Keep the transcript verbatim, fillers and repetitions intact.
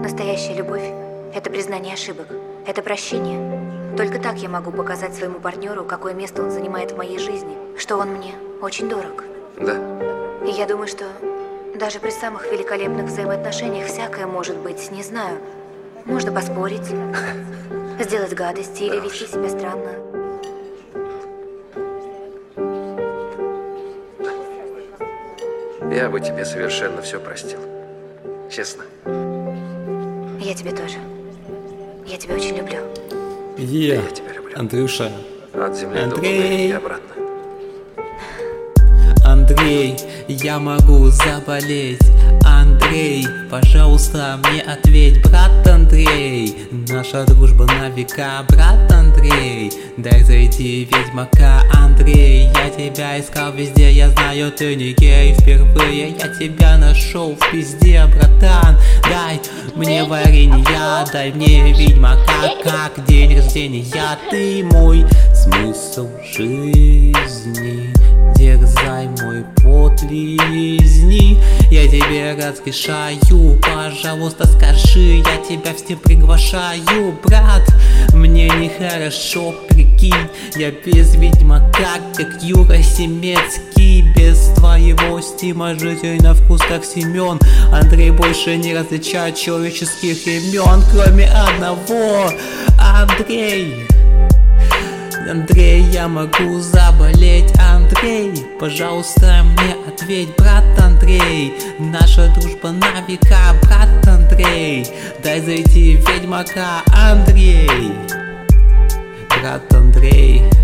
Настоящая любовь – это признание ошибок, это прощение. Только так я могу показать своему партнеру, какое место он занимает в моей жизни, что он мне очень дорог. Да. И я думаю, что даже при самых великолепных взаимоотношениях всякое может быть, не знаю. Можно поспорить, сделать гадости или вести себя странно. Я бы тебе совершенно все простил. Честно. Я тебя тоже. Я тебя очень люблю. Е, Я тебя люблю. Андрюша. От земли до Андрей. луны и обратно. Андрей, я могу заболеть. Андрей, пожалуйста, мне ответь, брат Андрей. Наша дружба на века, брат Андрей. Дай зайти ведьмака, Андрей. Я тебя искал везде, я знаю, ты не гей. Впервые я тебя нашел в пизде, братан. Дай мне варенья, дай мне ведьмака, как день рождения. Ты мой смысл жизни. Дерзай, мой пот лизни. Я тебе разрешаю, пожалуйста, скажи, я тебя все приглашаю, брат. Мне нехорошо, прикинь, я без ведьмака, как Юра Семецкий. Без твоего стима жизнь на вкус, как Семен. Андрей больше не различает человеческих имен, кроме одного. Андрей. Андрей, я могу заболеть, Андрей. Пожалуйста, мне ответь, брат Андрей. Наша дружба на века, брат Андрей. Дай зайти ведьмака, Андрей. Брат Андрей.